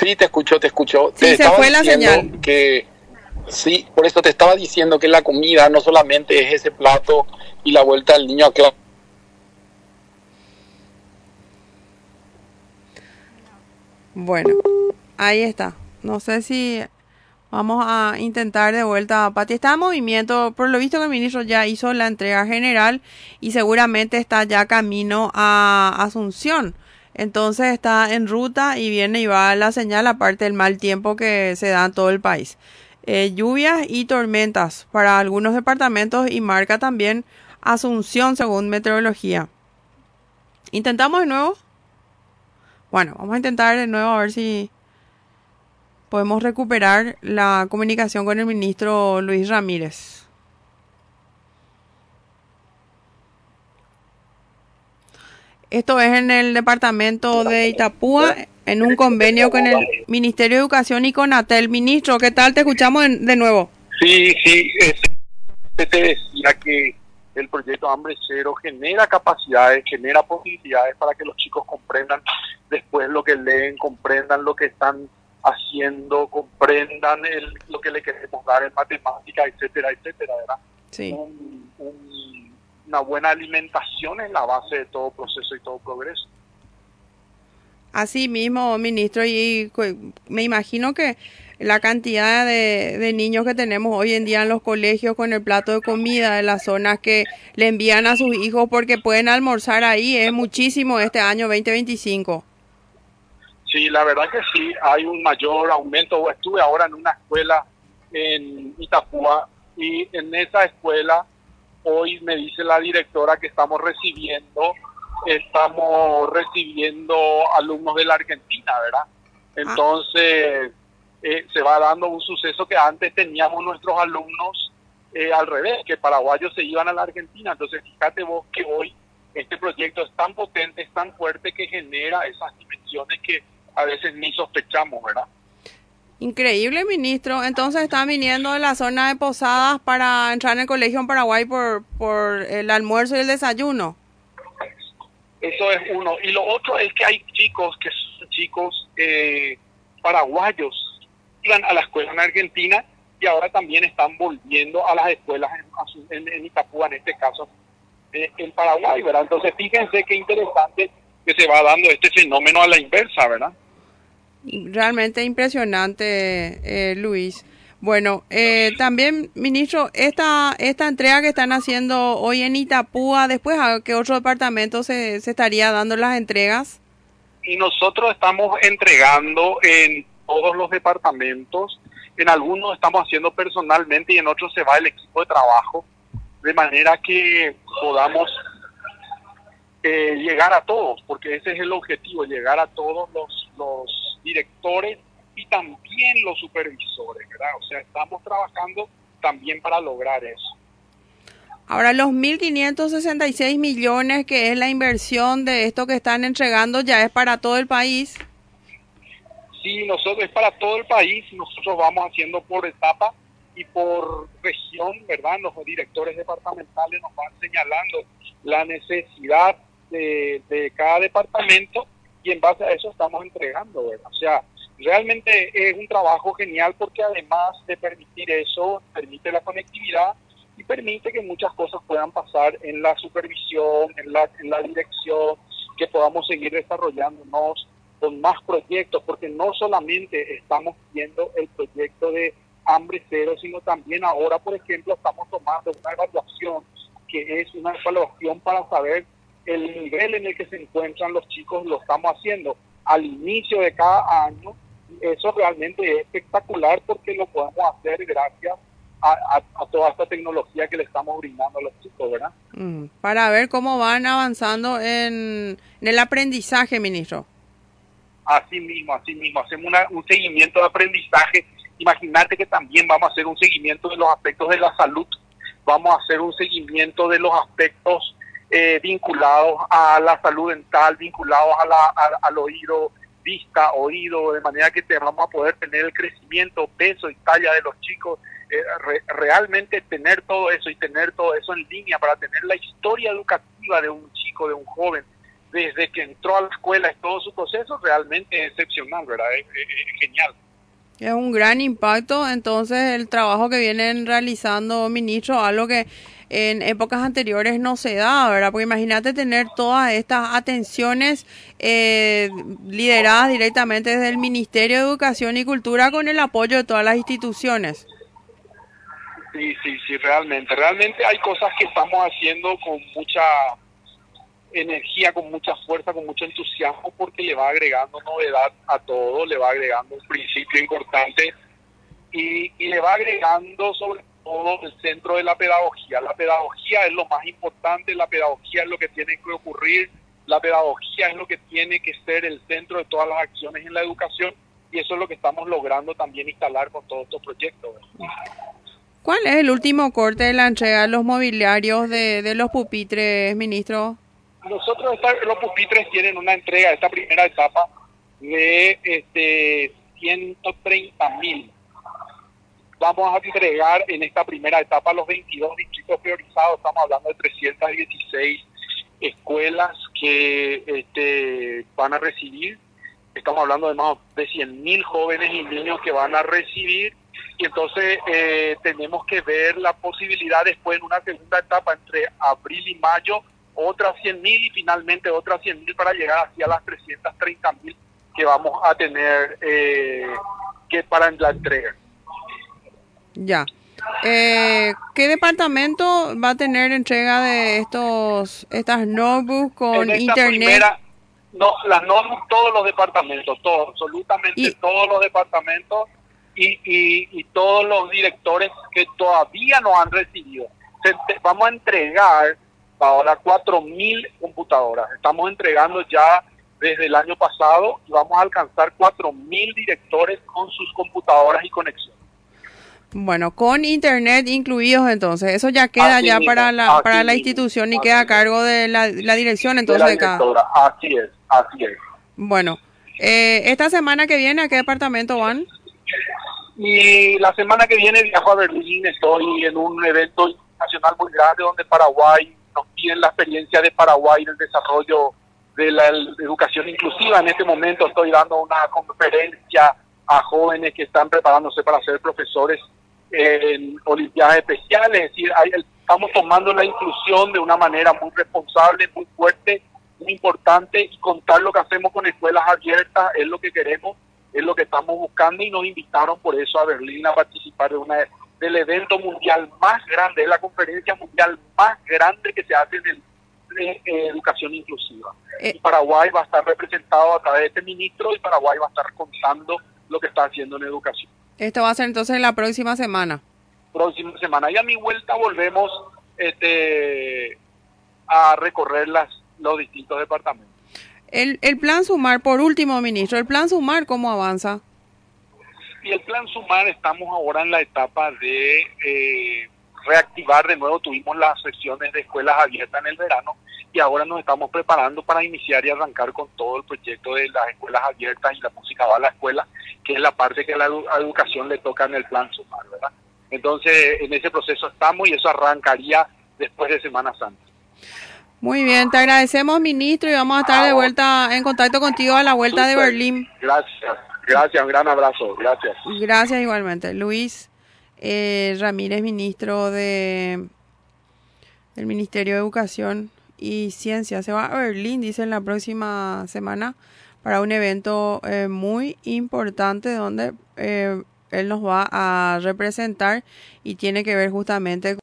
Sí, te escucho, te escucho. Sí, Te se estaba fue la diciendo señal. que sí, por eso te estaba diciendo que la comida no solamente es ese plato y la vuelta al niño a clase. Bueno, ahí está. No sé si vamos a intentar de vuelta. Pati está en movimiento. Por lo visto que el ministro ya hizo la entrega general y seguramente está ya camino a Asunción. Entonces está en ruta y viene y va la señal, aparte del mal tiempo que se da en todo el país. Lluvias y tormentas para algunos departamentos y marca también Asunción según meteorología. ¿Intentamos de nuevo? Bueno, vamos a intentar de nuevo a ver si podemos recuperar la comunicación con el ministro Luis Ramírez. Esto es en el departamento de Itapúa, en un convenio con el Ministerio de Educación y Conatel. Ministro, ¿qué tal? Te escuchamos de nuevo. Sí, sí, te decía que el proyecto Hambre Cero genera capacidades, genera posibilidades para que los chicos comprendan después lo que leen, comprendan lo que están haciendo, comprendan lo que le queremos dar en matemáticas, etcétera, etcétera, ¿verdad? Sí. Una buena alimentación es la base de todo proceso y todo progreso. Así mismo, ministro, y me imagino que la cantidad de niños que tenemos hoy en día en los colegios con el plato de comida de las zonas que le envían a sus hijos porque pueden almorzar ahí es muchísimo este año 2025. Sí, la verdad que sí, hay un mayor aumento. Estuve ahora en una escuela en Itapúa y en esa escuela hoy me dice la directora que estamos recibiendo alumnos de la Argentina, ¿verdad? Ah, Entonces se va dando un suceso que antes teníamos nuestros alumnos al revés, que paraguayos se iban a la Argentina. Entonces fíjate vos que hoy este proyecto es tan potente, es tan fuerte que genera esas dimensiones que a veces ni sospechamos, ¿verdad? increíble, ministro. Entonces están viniendo de la zona de Posadas para entrar en el colegio en Paraguay por el almuerzo y el desayuno. Eso es uno. Y lo otro es que hay chicos que son chicos paraguayos, iban a la escuela en Argentina y ahora también están volviendo a las escuelas en Itapúa, en este caso, en Paraguay, ¿verdad? Entonces fíjense qué interesante que se va dando este fenómeno a la inversa, ¿verdad? Realmente impresionante, Luis. Bueno, también, ministro, esta entrega que están haciendo hoy en Itapúa, después a qué otro departamento se estaría dando las entregas. Y nosotros estamos entregando en todos los departamentos, en algunos estamos haciendo personalmente y en otros se va el equipo de trabajo, de manera que podamos llegar a todos, porque ese es el objetivo, llegar a todos los directores y también los supervisores, ¿verdad? O sea, estamos trabajando también para lograr eso. Ahora, los 1.566 millones, que es la inversión de esto que están entregando, ya es para todo el país. Sí, nosotros es para todo el país, nosotros vamos haciendo por etapa y por región, ¿verdad? Los directores departamentales nos van señalando la necesidad de cada departamento y en base a eso estamos entregando, ¿verdad? O sea, realmente es un trabajo genial porque además de permitir eso, permite la conectividad y permite que muchas cosas puedan pasar en la supervisión, en la dirección, que podamos seguir desarrollándonos con más proyectos, porque no solamente estamos viendo el proyecto de Hambre Cero, sino también ahora, por ejemplo, estamos tomando una evaluación, que es una evaluación para saber el nivel en el que se encuentran los chicos, lo estamos haciendo al inicio de cada año. Eso realmente es espectacular porque lo podemos hacer gracias a toda esta tecnología que le estamos brindando a los chicos, ¿verdad? Para ver cómo van avanzando en el aprendizaje, ministro. Así mismo, hacemos un seguimiento de aprendizaje. Imagínate que también vamos a hacer un seguimiento de los aspectos de la salud, vamos a hacer un seguimiento de los aspectos vinculados a la salud dental, vinculados al oído, vista, oído, de manera que vamos a poder tener el crecimiento, peso y talla de los chicos, realmente tener todo eso y tener todo eso en línea para tener la historia educativa de un chico, de un joven, desde que entró a la escuela en todo su proceso, realmente es excepcional, ¿verdad? Es genial. Es un gran impacto, entonces, el trabajo que vienen realizando, ministro, algo que en épocas anteriores no se da, ¿verdad? Porque imagínate tener todas estas atenciones lideradas directamente desde el Ministerio de Educación y Cultura con el apoyo de todas las instituciones. Sí, sí, sí, realmente. Realmente hay cosas que estamos haciendo con mucha energía, con mucha fuerza, con mucho entusiasmo, porque le va agregando novedad a todo, le va agregando un principio importante y le va agregando sobre todo el centro de la pedagogía. La pedagogía es lo más importante, la pedagogía es lo que tiene que ocurrir, la pedagogía es lo que tiene que ser el centro de todas las acciones en la educación, y eso es lo que estamos logrando también instalar con todos estos proyectos. ¿Cuál es el último corte de la entrega de los mobiliarios de los pupitres, ministro? Nosotros, los pupitres tienen una entrega, esta primera etapa, de 130.000. Vamos a entregar en esta primera etapa los 22 distritos priorizados. Estamos hablando de 316 escuelas que van a recibir. Estamos hablando de más de 100.000 jóvenes y niños que van a recibir. Y entonces tenemos que ver la posibilidad después en una segunda etapa entre abril y mayo, otras 100.000 y finalmente otras 100.000 para llegar hacia las 330.000 que vamos a tener que para la entrega. Ya. ¿Qué departamento va a tener entrega de estas notebooks con internet? Las notebooks, todos los departamentos, todos, absolutamente todos los departamentos y todos los directores que todavía no han recibido. Vamos a entregar ahora 4.000 computadoras. Estamos entregando ya desde el año pasado y vamos a alcanzar 4.000 directores con sus computadoras y conexión. Bueno, con internet incluidos, entonces eso ya queda así ya mismo, para la institución y queda a cargo de la dirección entonces de cada. Así es. Bueno, esta semana que viene, ¿a qué departamento van? Y la semana que viene viajo a Berlín, estoy en un evento internacional muy grande donde Paraguay nos piden la experiencia de Paraguay en el desarrollo de la educación inclusiva. En este momento estoy dando una conferencia a jóvenes que están preparándose para ser profesores en olimpiadas especiales. Es decir, estamos tomando la inclusión de una manera muy responsable, muy fuerte, muy importante, y contar lo que hacemos con escuelas abiertas es lo que queremos, es lo que estamos buscando, y nos invitaron por eso a Berlín a participar del evento mundial más grande, es la conferencia mundial más grande que se hace de educación inclusiva. Y Paraguay va a estar representado a través de este ministro, y Paraguay va a estar contando lo que está haciendo en educación. Esto va a ser entonces la próxima semana. Próxima semana. Y a mi vuelta volvemos a recorrer los distintos departamentos. El plan Sumar, por último, ministro, el plan Sumar, ¿cómo avanza? Y el plan Sumar, estamos ahora en la etapa de reactivar de nuevo. Tuvimos las sesiones de escuelas abiertas en el verano y ahora nos estamos preparando para iniciar y arrancar con todo el proyecto de las escuelas abiertas y la música va a la escuela, que es la parte que a la educación le toca en el plan Sumar, ¿verdad? Entonces, en ese proceso estamos y eso arrancaría después de Semana Santa. Muy bien, te agradecemos, ministro, y vamos a estar de vuelta en contacto contigo a la vuelta de Berlín. Gracias, un gran abrazo, gracias. Gracias igualmente. Luis Ramírez, ministro del Ministerio de Educación y Ciencia, se va a Berlín, dice, en la próxima semana para un evento muy importante donde él nos va a representar y tiene que ver justamente